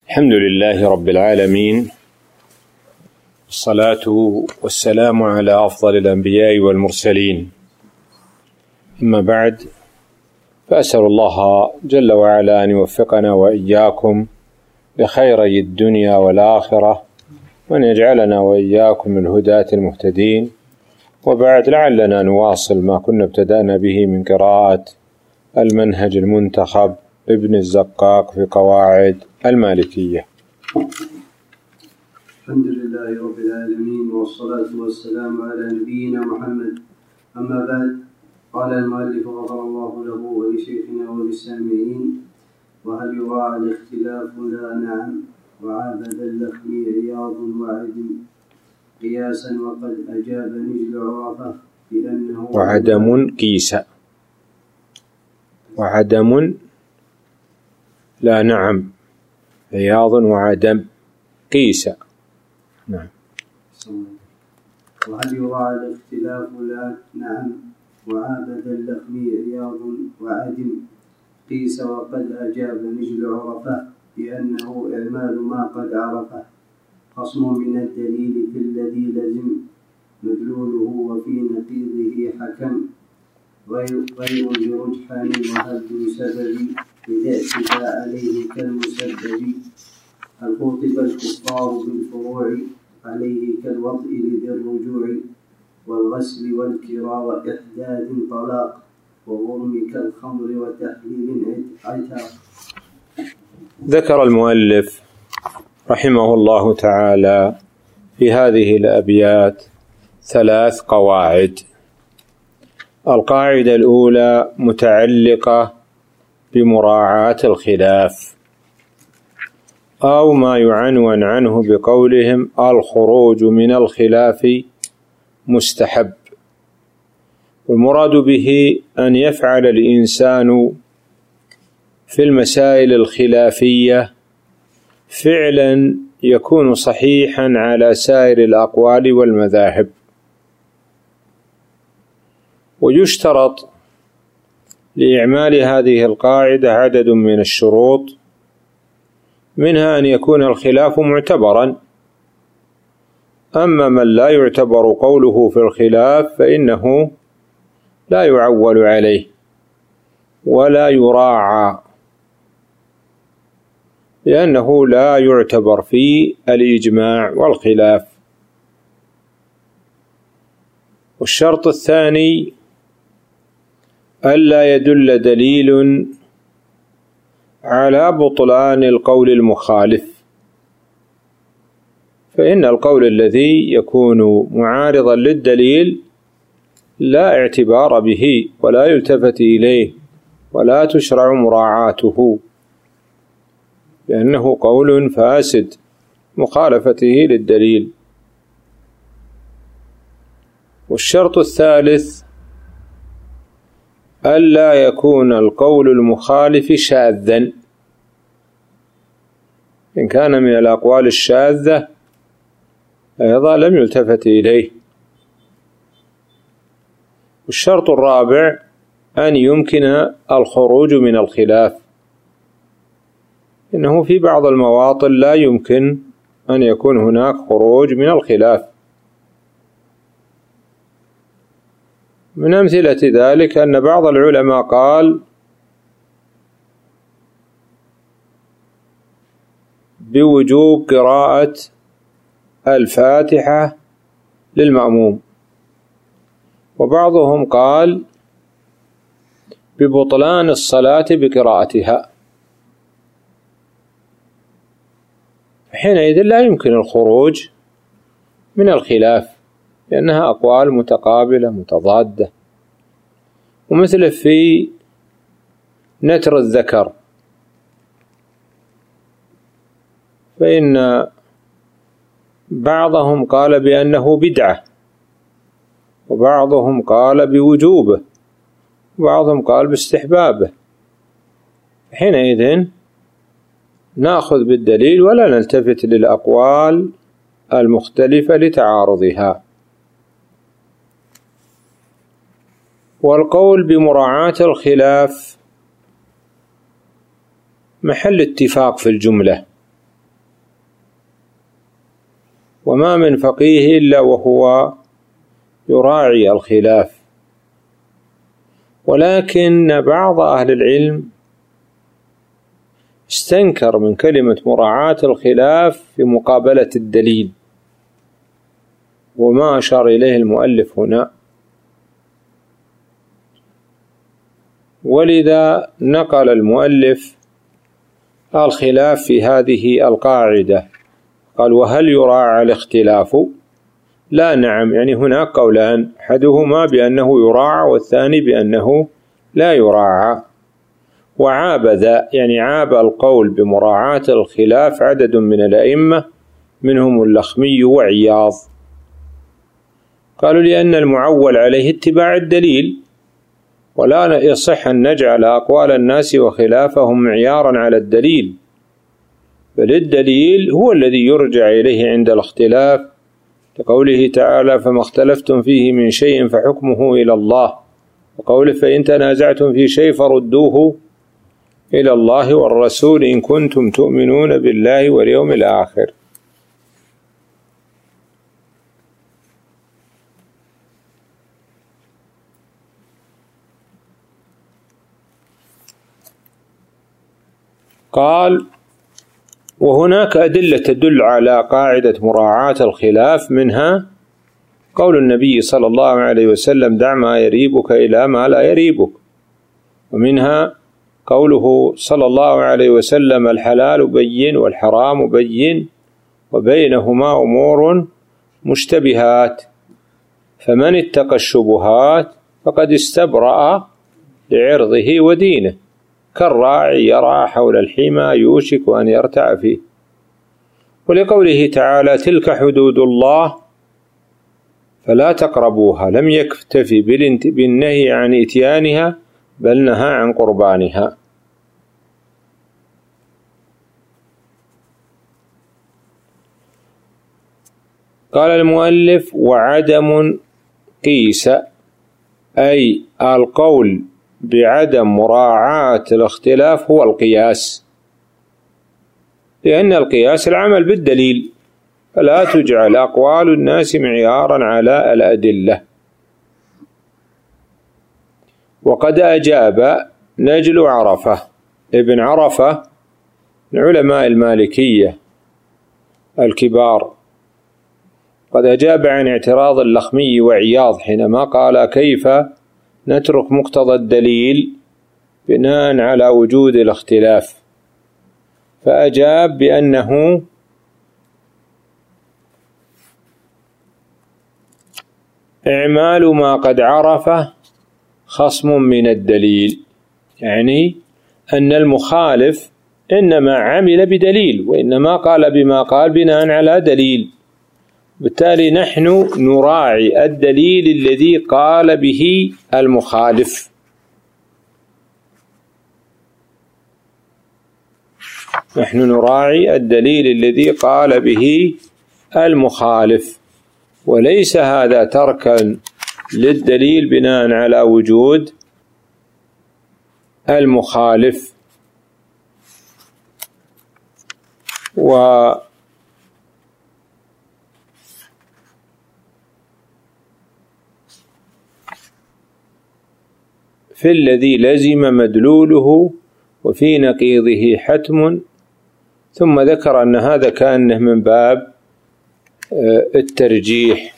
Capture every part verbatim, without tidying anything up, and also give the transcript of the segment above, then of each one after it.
الحمد لله رب العالمين، الصلاة والسلام على أفضل الأنبياء والمرسلين، أما بعد، فأسأل الله جل وعلا أن يوفقنا وإياكم لخيري الدنيا والآخرة، وأن يجعلنا وإياكم من الهداة المهتدين. وبعد، لعلنا نواصل ما كنا ابتدأنا به من قراءة المنهج المنتخب ابن الزقاق في قواعد المالكية. الحمد لله رب العالمين، والصلاة والسلام على نبينا محمد. أما بعد، قال المؤلف غفر الله له ولشيخنا وللسامعين: وهل يراعى الاختلاف؟ لا، نعم. وعابد اللخمي عياض وعدم قياسا، وقد أجاب نجل عرفة بأنه وعدم قيسا وعدم لا، نعم. عياض وعدم قيسا. نعم. وهل يراعى الاختلاف؟ لا، نعم. وعابد اللخمي عياض وعدم قيس، وقد أجاب نجل عرفة بأنه إعمال ما قد عرفه، خصم من الدليل في الذي لزم مدلوله، وفي نقيضه حكم غير غير برجحان وهد سبب، إذا اعتدى عليه كالمسبب. هل خطب الكفار بالفروع عليه كالوطء لذي الرجوع، والغسل والكرى وإحداث طلاق، وغرم كالخمر وتحليل عتاق. ذكر المؤلف رحمه الله تعالى في هذه الأبيات ثلاث قواعد. القاعدة الأولى متعلقة بمراعاة الخلاف، أو ما يعنون عنه بقولهم الخروج من الخلاف مستحب، والمراد به أن يفعل الإنسان في المسائل الخلافية فعلا يكون صحيحا على سائر الأقوال والمذاهب. ويشترط لإعمال هذه القاعدة عدد من الشروط، منها أن يكون الخلاف معتبرا. أما من لا يعتبر قوله في الخلاف فإنه لا يعول عليه ولا يراعى، لأنه لا يعتبر في الإجماع والخلاف. والشرط الثاني ألا يدل دليل على بطلان القول المخالف، فإن القول الذي يكون معارضا للدليل لا اعتبار به ولا يلتفت إليه ولا تشرع مراعاته، لأنه قول فاسد مخالفته للدليل. والشرط الثالث ألا يكون القول المخالف شاذا، إن كان من الأقوال الشاذة أيضا لم يلتفت إليه. والشرط الرابع أن يمكن الخروج من الخلاف، إنه في بعض المواطن لا يمكن أن يكون هناك خروج من الخلاف. من أمثلة ذلك أن بعض العلماء قال بوجوب قراءة الفاتحة للمأموم، وبعضهم قال ببطلان الصلاة بقراءتها، حينئذ لا يمكن الخروج من الخلاف، لأنها أقوال متقابلة متضادة. ومثل في نتر الذكر، فإن بعضهم قال بأنه بدعة، وبعضهم قال بوجوبه، وبعضهم قال باستحبابه. حينئذ نأخذ بالدليل ولا نلتفت للأقوال المختلفة لتعارضها. والقول بمراعاة الخلاف محل اتفاق في الجملة، وما من فقيه إلا وهو يراعي الخلاف، ولكن بعض أهل العلم استنكر من كلمة مراعاة الخلاف في مقابلة الدليل، وما أشار إليه المؤلف هنا، ولذا نقل المؤلف الخلاف في هذه القاعدة. قال: وهل يراعى الاختلاف؟ لا، نعم، يعني هناك قولان، أحدهما بأنه يراعى والثاني بأنه لا يراعى. وعاب ذا، يعني عاب القول بمراعاة الخلاف عدد من الأئمة منهم اللخمي وعياض. قالوا: لأن المعول عليه اتباع الدليل، ولا يصح أن نجعل أقوال الناس وخلافهم معيارا على الدليل، بل الدليل هو الذي يرجع إليه عند الاختلاف، كقوله تعالى: فما اختلفتم فيه من شيء فحكمه إلى الله، وقوله: فإن تنازعتم في شيء فردوه إلى الله والرسول إن كنتم تؤمنون بالله واليوم الآخر. قال: وهناك أدلة تدل على قاعدة مراعاة الخلاف، منها قول النبي صلى الله عليه وسلم: دع ما يريبك إلى ما لا يريبك، ومنها قوله صلى الله عليه وسلم: الحلال بين والحرام بين وبينهما أمور مشتبهات، فمن اتقى الشبهات فقد استبرأ لعرضه ودينه، كالراعي يرعى حول الحمى يوشك أن يرتع فيه. ولقوله تعالى: تلك حدود الله فلا تقربوها، لم يكتفي بالنهي عن إتيانها بل نهى عن قربانها. قال المؤلف: وعدم قيس، أي القول بعدم مراعاة الاختلاف هو القياس، لأن القياس العمل بالدليل، فلا تجعل أقوال الناس معيارا على الأدلة. وقد أجاب نجل عرفة ابن عرفة من علماء المالكية الكبار، قد أجاب عن اعتراض اللخمي وعياض حينما قال: كيف نترك مقتضى الدليل بناء على وجود الاختلاف؟ فأجاب بأنه إعمال ما قد عرفه خصم من الدليل، يعني أن المخالف إنما عمل بدليل، وإنما قال بما قال بناء على دليل، بالتالي نحن نراعي الدليل الذي قال به المخالف. نحن نراعي الدليل الذي قال به المخالف، وليس هذا تركا للدليل بناء على وجود المخالف. و في الذي لزم مدلوله وفي نقيضه حتم، ثم ذكر أن هذا كأنه من باب الترجيح.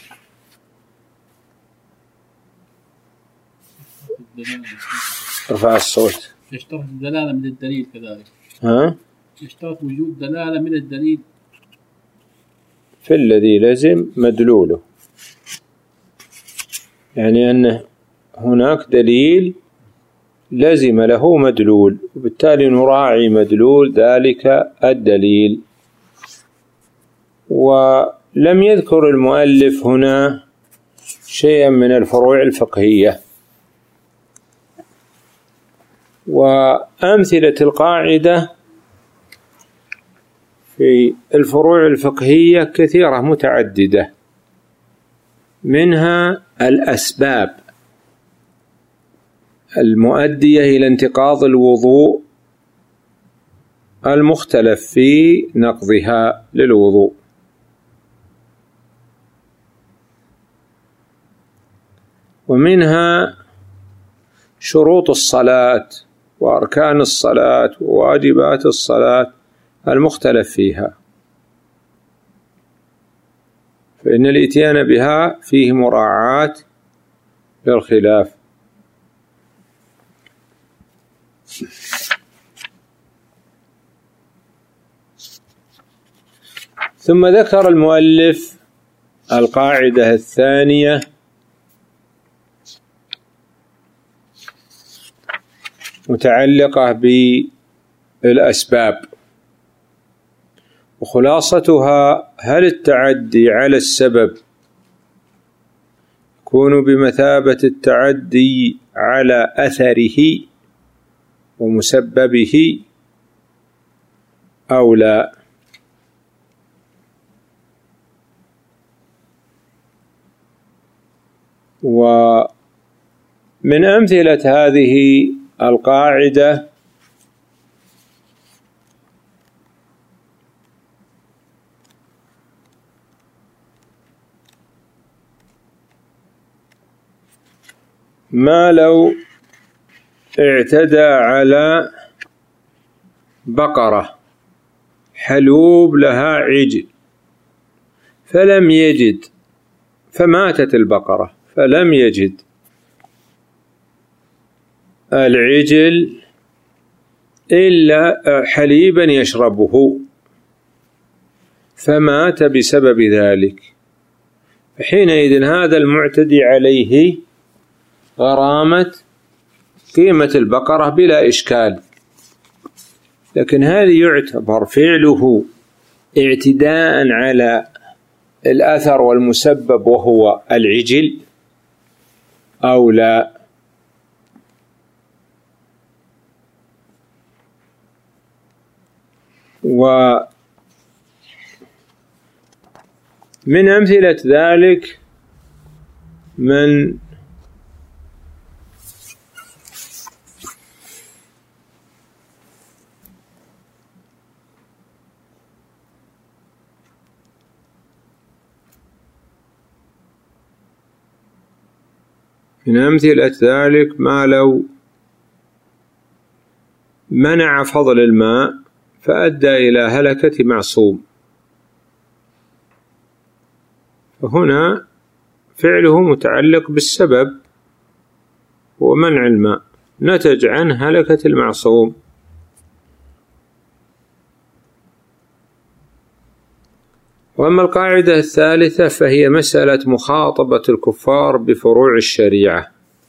ارفع الصوت. يشترط الدلالة من الدليل كذلك. ها؟ يشترط وجود دلالة من الدليل في الذي لزم مدلوله، يعني أن هناك دليل لزم له مدلول، وبالتالي نراعي مدلول ذلك الدليل. ولم يذكر المؤلف هنا شيئا من الفروع الفقهية، وأمثلة القاعدة في الفروع الفقهية كثيرة متعددة، منها الأسباب المؤدية إلى انتقاض الوضوء المختلف في نقضها للوضوء، ومنها شروط الصلاة وأركان الصلاة وواجبات الصلاة المختلف فيها، فإن الإتيان بها فيه مراعاة للخلاف. ثم ذكر المؤلف القاعدة الثانية متعلقة بالأسباب، وخلاصتها: هل التعدي على السبب يكون بمثابة التعدي على أثره ومسببه أو لا؟ ومن أمثلة هذه القاعدة ما لو اعتدى على بقرة حلوب لها عجل فلم يجد، فماتت البقرة فلم يجد العجل إلا حليبا يشربه فمات بسبب ذلك، حينئذ هذا المعتدي عليه غرامة قيمة البقرة بلا إشكال. لكن هل يعتبر فعله اعتداء على الأثر والمسبب وهو العجل أو لا؟ ومن أمثلة ذلك من من أمثلة ذلك ما لو منع فضل الماء فأدى إلى هلكة معصوم، فهنا فعله متعلق بالسبب ومنع الماء نتج عن هلكة المعصوم. وأما القاعدة الثالثة فهي مسألة مخاطبة الكفار بفروع الشريعة.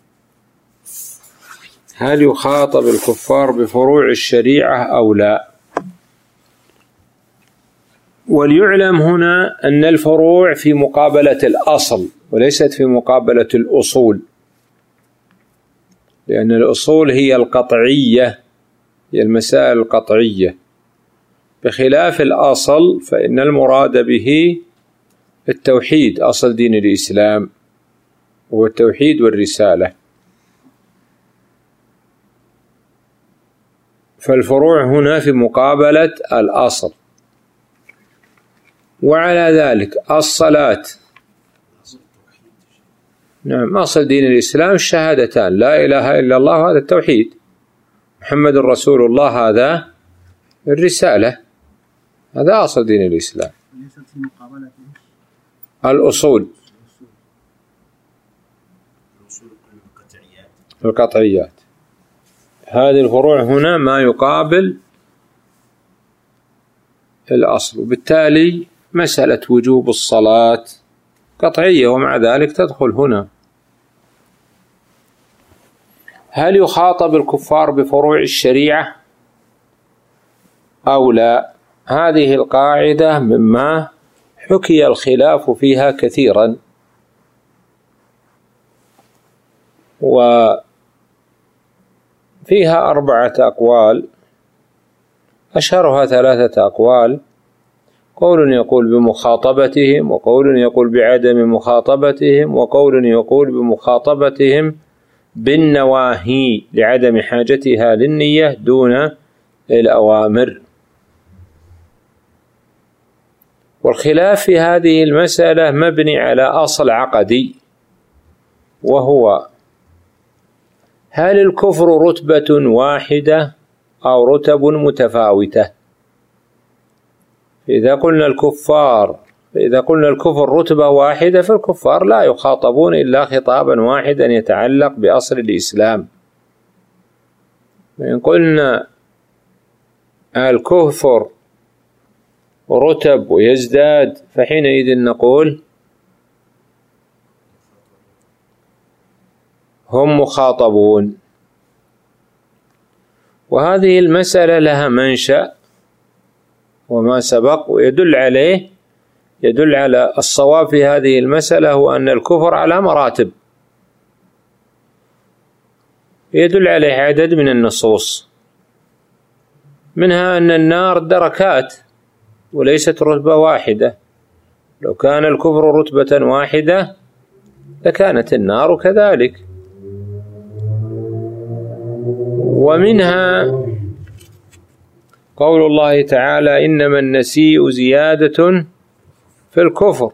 هل يخاطب الكفار بفروع الشريعة أو لا؟ وليعلم هنا أن الفروع في مقابلة الأصل وليست في مقابلة الأصول، لأن الأصول هي القطعية، هي المسائل القطعية، بخلاف الأصل فإن المراد به التوحيد، أصل دين الإسلام هو التوحيد والرسالة. فالفروع هنا في مقابلة الأصل. وعلى ذلك الصلاة، نعم، أصل دين الإسلام الشهادتان، لا إله إلا الله هذا التوحيد، محمد رسول الله هذا الرسالة، هذا أصل دين الإسلام. الأصول القطعيات، هذه الفروع هنا ما يقابل الأصل، وبالتالي مسألة وجوب الصلاة قطعية ومع ذلك تدخل هنا. هل يخاطب الكفار بفروع الشريعة أو لا؟ هذه القاعدة مما حكي الخلاف فيها كثيرا، وفيها أربعة أقوال، أشهرها ثلاثة أقوال: قول يقول بمخاطبتهم، وقول يقول بعدم مخاطبتهم، وقول يقول بمخاطبتهم بالنواهي لعدم حاجتها للنية دون الأوامر. والخلاف في هذه المسألة مبني على أصل عقدي وهو: هل الكفر رتبة واحدة أو رتب متفاوتة؟ إذا قلنا الكفار إذا قلنا الكفر رتبة واحدة فالكفار لا يخاطبون إلا خطابا واحدا يتعلق بأصل الإسلام. وإن قلنا الكفر رتب ويزداد فحينئذ نقول هم مخاطبون. وهذه المسألة لها منشأ وما سبق، ويدل عليه يدل على الصواب في هذه المسألة هو أن الكفر على مراتب، يدل عليه عدد من النصوص، منها أن النار دركات وليست رتبة واحدة. لو كان الكفر رتبة واحدة لكانت النار كذلك. ومنها قول الله تعالى: إنما النسيء زيادة في الكفر.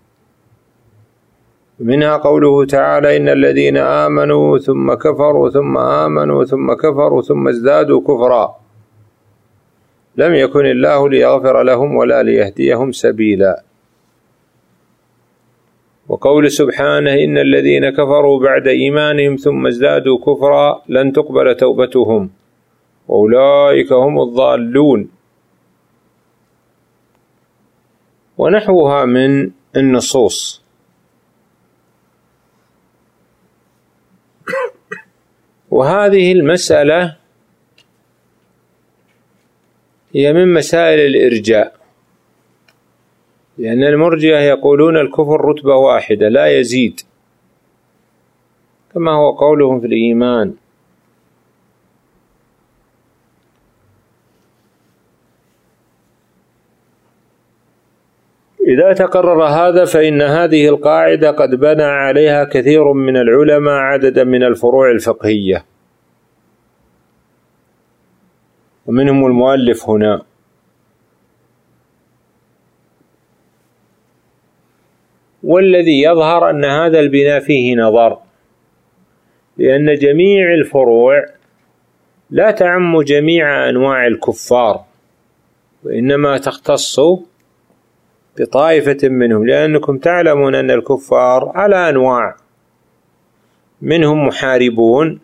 منها قوله تعالى: إن الذين آمنوا ثم كفروا ثم آمنوا ثم كفروا ثم ازدادوا كفرا لم يكن الله ليغفر لهم ولا ليهديهم سبيلا. وقول سبحانه: إن الذين كفروا بعد إيمانهم ثم ازدادوا كفرا لن تقبل توبتهم وأولئك هم الضالون. ونحوها من النصوص. وهذه المسألة هي من مسائل الإرجاء، لأن المرجئة يقولون الكفر رتبة واحدة لا يزيد، كما هو قولهم في الإيمان. إذا تقرر هذا فإن هذه القاعدة قد بنى عليها كثير من العلماء عددا من الفروع الفقهية، ومنهم المؤلف هنا. والذي يظهر أن هذا البناء فيه نظر، لأن جميع الفروع لا تعم جميع أنواع الكفار، وإنما تختص بطائفة منهم، لأنكم تعلمون أن الكفار على أنواع، منهم محاربون،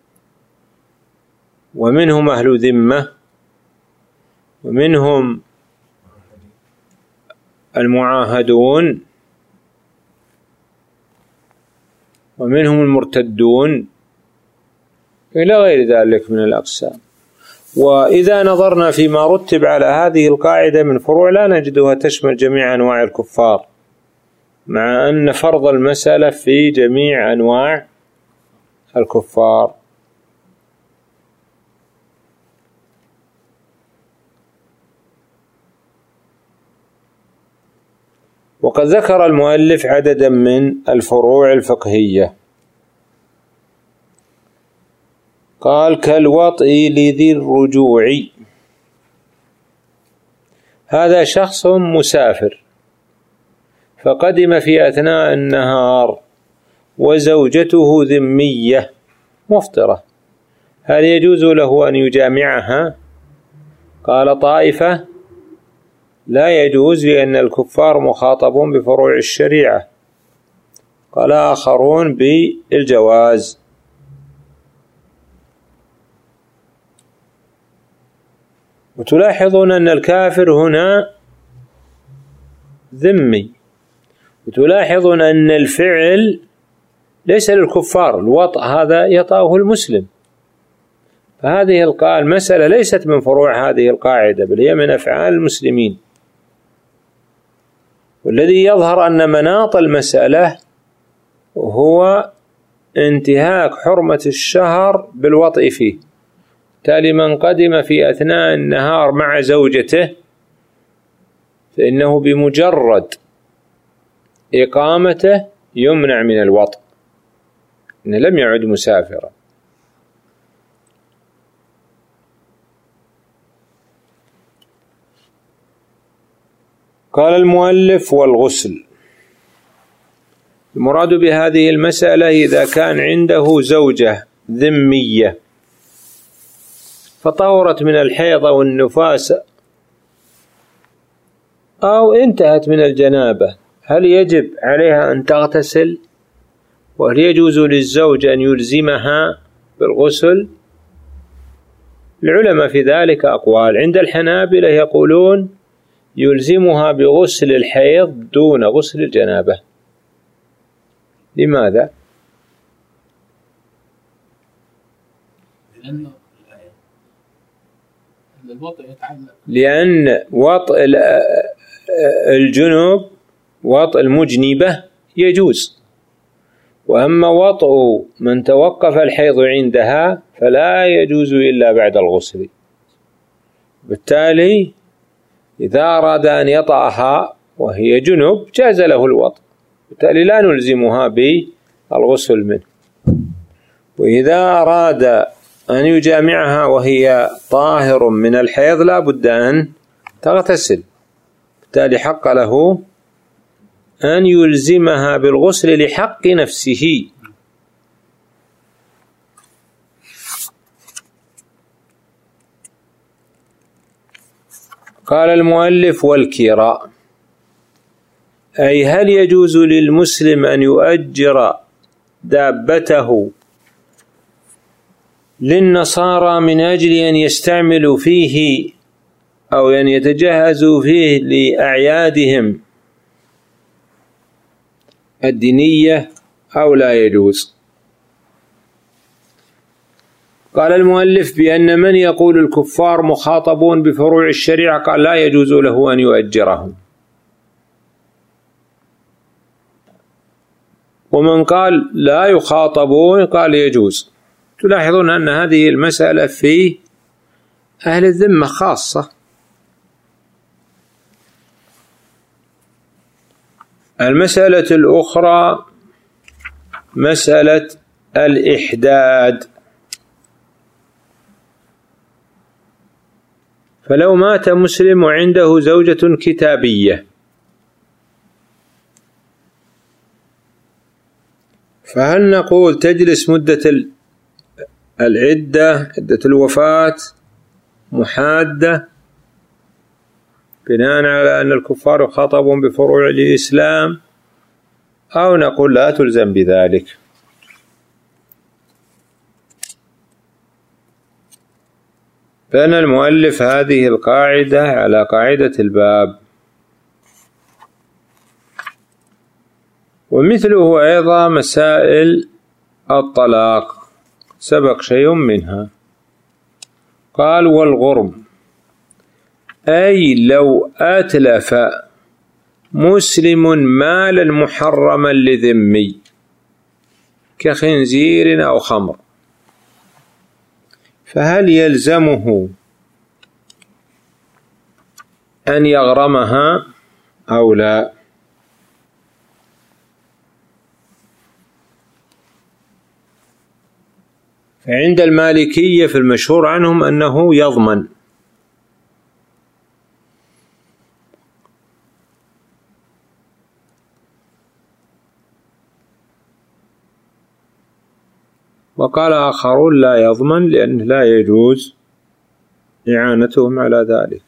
ومنهم أهل ذمة، ومنهم المعاهدون، ومنهم المرتدون، إلى غير ذلك من الأقسام. وإذا نظرنا فيما رتب على هذه القاعدة من فروع لا نجدها تشمل جميع أنواع الكفار، مع أن فرض المسألة في جميع أنواع الكفار. وقد ذكر المؤلف عددا من الفروع الفقهية، قال: كالوطئ لذي الرجوع. هذا شخص مسافر فقدم في أثناء النهار وزوجته ذمية مفطرة، هل يجوز له أن يجامعها؟ قال طائفة: لا يجوز، لأن الكفار مخاطبون بفروع الشريعة. قال آخرون بالجواز. وتلاحظون أن الكافر هنا ذمي، وتلاحظون أن الفعل ليس للكفار، الوطأ هذا يطأه المسلم. فهذه المسألة ليست من فروع هذه القاعدة، بل هي من أفعال المسلمين. والذي يظهر أن مناط المسألة هو انتهاك حرمة الشهر بالوطئ فيه. تالي من قدم في أثناء النهار مع زوجته فإنه بمجرد إقامته يمنع من الوطئ، إنه لم يعد مسافرا. قال المؤلف: والغسل. المراد بهذه المسألة إذا كان عنده زوجة ذمية فطهرت من الحيض أو النفاس أو انتهت من الجنابة، هل يجب عليها أن تغتسل؟ وهل يجوز للزوج أن يلزمها بالغسل؟ العلماء في ذلك أقوال. عند الحنابلة يقولون يلزمها بغسل الحيض دون غسل الجنابة. لماذا؟ لأن وطء الجنوب وطء المجنبة يجوز، وأما وطء من توقف الحيض عندها فلا يجوز إلا بعد الغسل. بالتالي إذا أراد أن يطأها وهي جنب جاز له الوطء، بالتالي لا نلزمها بالغسل منه. وإذا أراد أن يجامعها وهي طاهر من الحيض لا بد أن تغتسل، بالتالي حق له أن يلزمها بالغسل لحق نفسه. قال المؤلف: والكراء، أي هل يجوز للمسلم أن يؤجر دابته للنصارى من أجل أن يستعملوا فيه أو أن يتجهزوا فيه لأعيادهم الدينية أو لا يجوز؟ قال المؤلف بأن من يقول الكفار مخاطبون بفروع الشريعة قال لا يجوز له أن يؤجرهم، ومن قال لا يخاطبون قال يجوز. تلاحظون أن هذه المسألة في أهل الذمة خاصة. المسألة الأخرى مسألة الإحداد. فلو مات مسلم وعنده زوجة كتابية فهل نقول تجلس مدة العدة عدة الوفاة محادة بناء على أن الكفار يخاطبون بفروع الإسلام، أو نقول لا تلزم بذلك؟ بنى المؤلف هذه القاعدة على قاعدة الباب، ومثله أيضا مسائل الطلاق سبق شيء منها. قال: والغرم، أي لو أتلف مسلم مالا محرما لذمي كخنزير أو خمر، فهل يلزمه أن يغرمها أو لا؟ فعند المالكية في المشهور عنهم أنه يضمن، وقال آخرون لا يضمن لأنه لا يجوز إعانتهم على ذلك.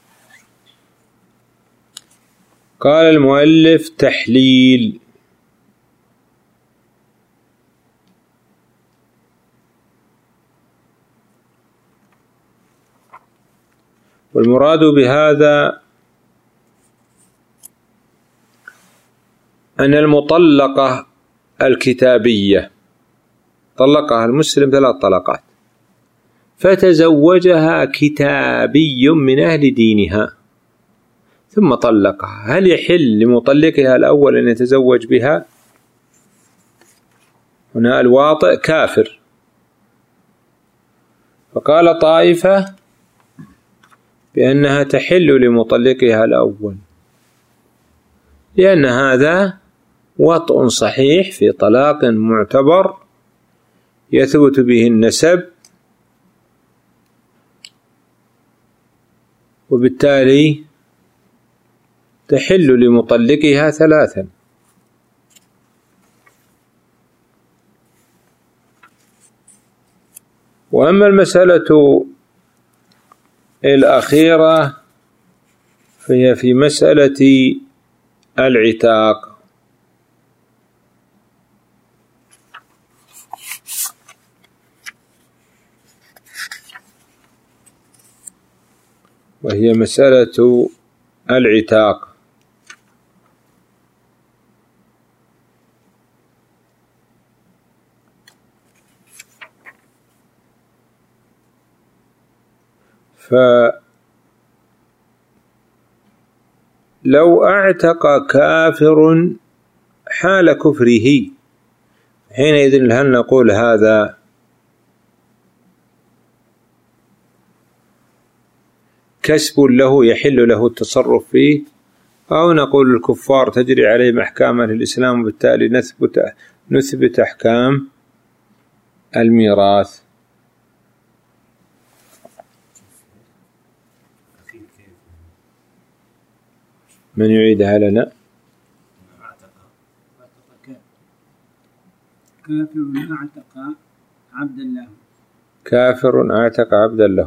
قال المؤلف: تحليل. والمراد بهذا أن المطلقة الكتابية طلقها المسلم ثلاث طلقات فتزوجها كتابي من أهل دينها ثم طلقها، هل يحل لمطلقها الأول أن يتزوج بها؟ هنا الواطئ كافر. فقال طائفة بأنها تحل لمطلقها الأول، لأن هذا وطء صحيح في طلاق معتبر يثبت به النسب، وبالتالي تحل لمطلقها ثلاثا. وأما المسألة الأخيرة فهي في مسألة العتاق. وهي مسألة العتاق. فلو اعتق كافر حال كفره حينئذ هل نقول هذا كسب له يحل له التصرف فيه، أو نقول الكفار تجري عليهم أحكام الإسلام وبالتالي نثبت نثبت أحكام الميراث؟ من يعيدها لنا؟ كافر اعتق عبدا له. كافر اعتق عبدا له،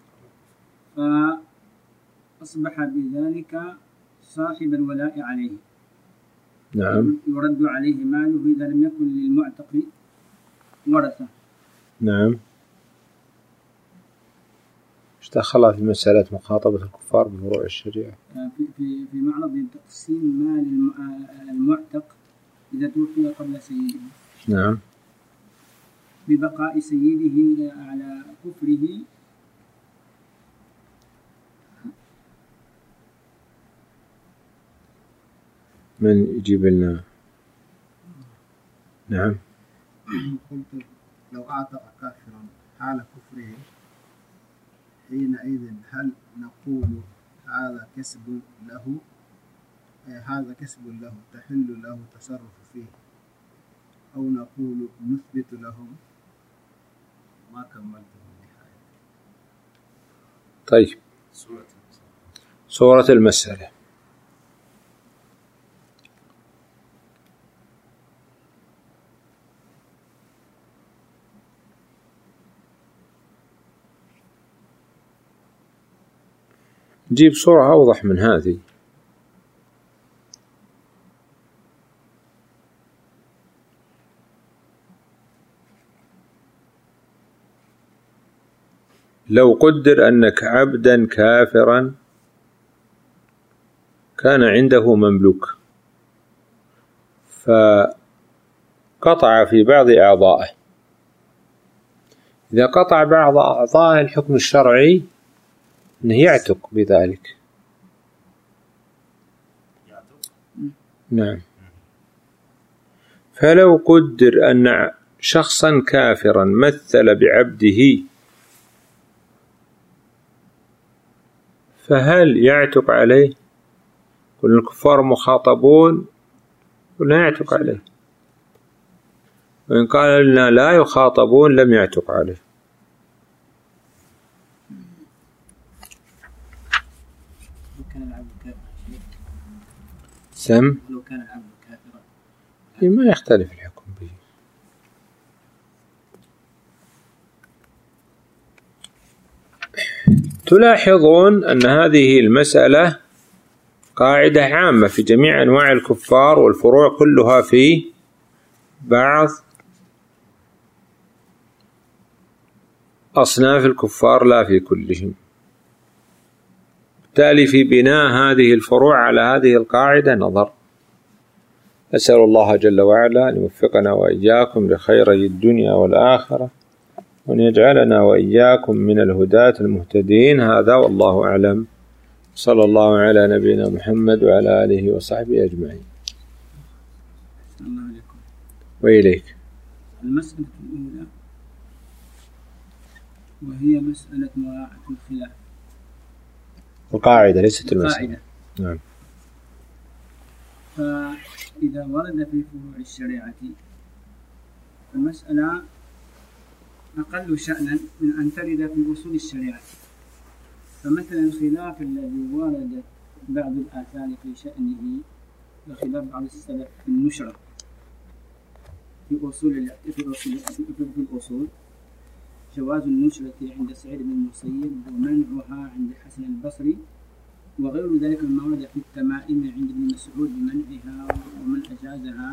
فأصبح بذلك صاحب الولاء عليه. نعم. يرد عليه ماله إذا لم يكن للمعتق ورثة. نعم. ايش دخلها في مسألة مخاطبة الكفار بفروع الشريعة؟ في في في معرض تقسيم مال المعتق إذا توفي قبل سيده. نعم. ببقاء سيده على كفره. من يجيب لنا؟ نعم. قلت لو أعتق كافرا حال كفره حينئذ هل نقول هذا كسب له هذا كسب له تحل له التصرف فيه، أو نقول نثبت لهم ما كملته النهاية؟ طيب، صورة المسألة. نجيب صورة أوضح من هذه. لو قدر أنك عبدا كافرا كان عنده مملوك فقطع في بعض أعضائه، إذا قطع بعض أعضائه الحكم الشرعي أنه يعتق بذلك. نعم. فلو قدر أن شخصا كافرا مثل بعبده فهل يعتق عليه؟ كل الكفار مخاطبون ولا يعتق عليه؟ وإن قال لنا لا يخاطبون لم يعتق عليه. سم لو كان العبد كافرا ما يختلف الحكم به. تلاحظون أن هذه المسألة قاعدة عامة في جميع أنواع الكفار، والفروع كلها في بعض أصناف الكفار لا في كلهم. بالتالي في بناء هذه الفروع على هذه القاعدة نظر. أسأل الله جل وعلا أن يوفقنا وإياكم لخيري الدنيا والآخرة، وأن يجعلنا وإياكم من الهداة المهتدين. هذا والله أعلم. صلى الله على نبينا محمد وعلى آله وصحبه أجمعين. الله عليكم. وإليك. المسألة الأولى وهي مسألة مراعاة الخلاف. القاعدة ليست المسألة. القاعدة. نعم. فإذا ورد في فروع الشريعة المسألة أقل شأنا من أن ترد في أصول الشريعة. فمثلا الخلاف الذي ورد بعض الآثار في شأنه وخلاف بعض السلف في النشرة في أصول في أصول في الأصول جواز النشرة عند سعيد بن المسيب ومنعها عند الحسن البصري وغير ذلك مما ورد في التمائم عند ابن مسعود بمنعها ومن أجازها،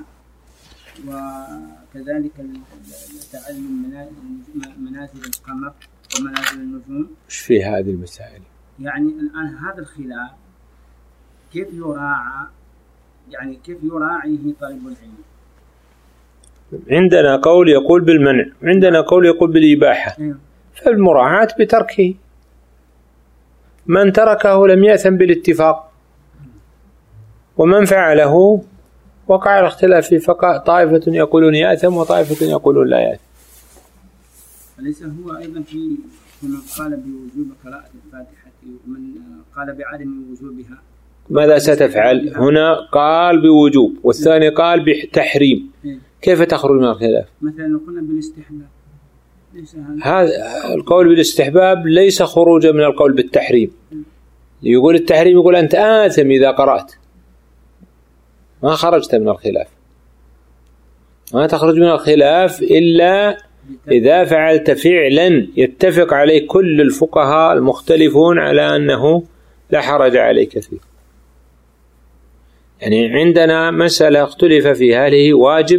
وكذلك تعلم منازل القمر ومنازل النجوم. ايش في هذه المسائل؟ يعني الآن هذا الخلاف كيف يراعى، يعني كيف يراعيه طالب العلم؟ عندنا قول يقول بالمنع، عندنا قول يقول بالإباحة. فالمراعاة بتركه، من تركه لم يأثم بالاتفاق، ومن فعله وقع الاختلاف فيه، فطائفة يقولون يأثم وطائفة يقولون لا يأثم. أليس هو أيضا في من قال بوجوب قراءة الفاتحة ومن قال بعدم وجوبها؟ ماذا ستفعل؟ هنا قال بوجوب والثاني قال بتحريم، كيف تخرج من الخلاف؟ مثلا قلنا بالاستحباب، هذا القول بالاستحباب ليس خروجا من القول بالتحريم. يقول التحريم يقول أنت آثم إذا قرأت، ما خرجت من الخلاف، ما تخرج من الخلاف إلا إذا فعلت فعلا يتفق عليه كل الفقهاء المختلفون على أنه لا حرج عليك فيه. يعني عندنا مسألة اختلف فيها، هل هي واجب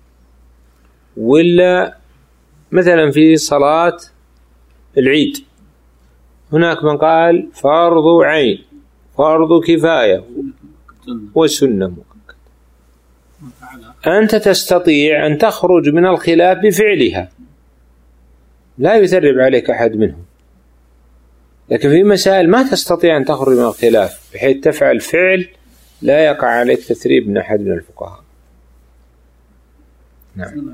ولا مثلا في صلاة العيد هناك من قال فرض عين، فرض كفاية، وسنة مؤكد. أنت تستطيع أن تخرج من الخلاف بفعلها، لا يثرب عليك أحد منهم. لكن في مسائل ما تستطيع أن تخرج من الخلاف بحيث تفعل فعل لا يقع عليك تثريب من أحد من الفقهاء. نعم.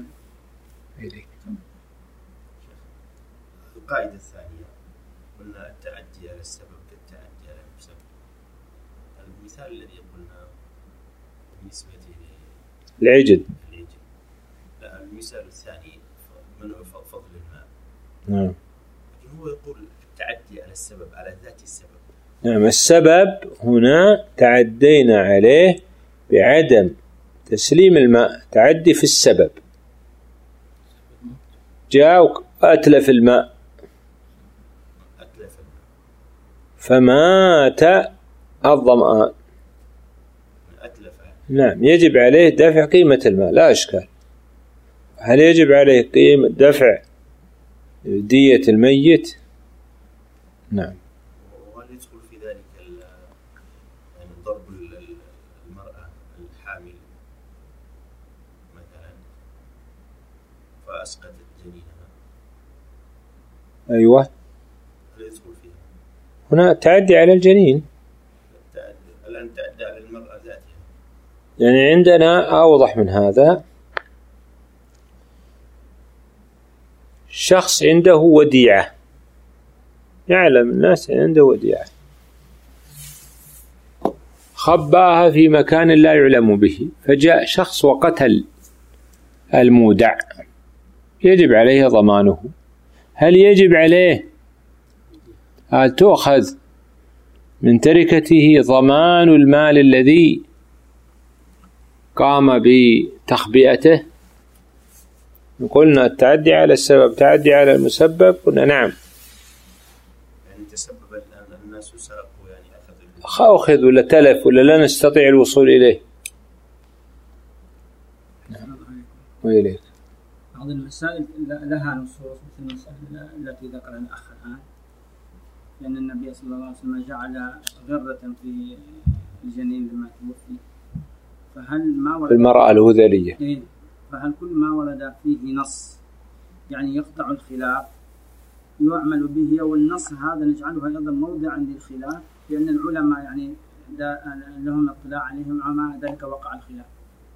القاعدة الثانية قلنا التعدي على السبب كالتعدي على المسبب. المثال الذي قلنا بالنسبة للعجل، لا المثال الثاني من هو فضل الماء. نعم. لكن هو يقول التعدي على السبب على ذات السبب. نعم، السبب هنا تعدينا عليه بعدم تسليم الماء، تعدي في السبب، جاء أتلف الماء فمات الظمآن، نعم يجب عليه دفع قيمة الماء لا إشكال. هل يجب عليه قيمة دفع دية الميت؟ نعم. وهل يدخل في ذلك يعني ضرب المرأة الحامل مثلا فأسقطت جنينها؟ أيوة. هل يدخل فيها؟ هنا تعدي على الجنين. الآن تعدي على المرأة ذاتها. يعني عندنا أوضح من هذا، شخص عنده وديعة، يعلم الناس عنده وديعة، خباها في مكان لا يعلم به، فجاء شخص وقتل المودع، يجب عليه ضمانه. هل يجب عليه أن تؤخذ من تركته ضمان المال الذي قام بتخبئته؟ قلنا التعدي على السبب تعدي على المسبب، قلنا نعم. يعني تسبب الآن الناس سرقوا، يعني أخذوا أخذ ولا تلف ولا لا نستطيع الوصول إليه. نعم. وإليك. بعض المسائل لها نصوص مثل المسألة التي ذكرها الأخ الآن، لأن النبي صلى الله عليه وسلم جعل غرة في الجنين لما توفي، فهل ما ورد المرأة الهذلية إيه؟ فهل كل ما ورد فيه نص يعني يقطع الخلاف يعمل به، والنص هذا نجعله أيضا موضعا للخلاف، لأن العلماء يعني لهم اطلاع عليهم، ومع ذلك وقع الخلاف.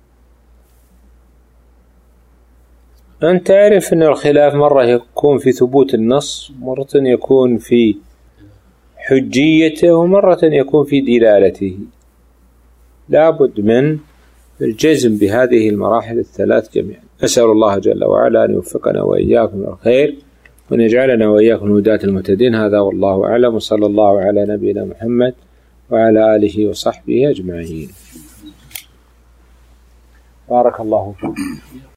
أنت تعرف أن الخلاف مرة يكون في ثبوت النص، مرة يكون في حجيته، ومرة يكون في دلالته. لابد من الجزم بهذه المراحل الثلاث جميعا. أسأل الله جل وعلا أن يوفقنا وإياكم الخير، وأن يجعلنا وإياكم هداة المهتدين. هذا والله أعلم، وصلى الله على نبينا محمد وعلى آله وصحبه أجمعين. بارك الله فيكم.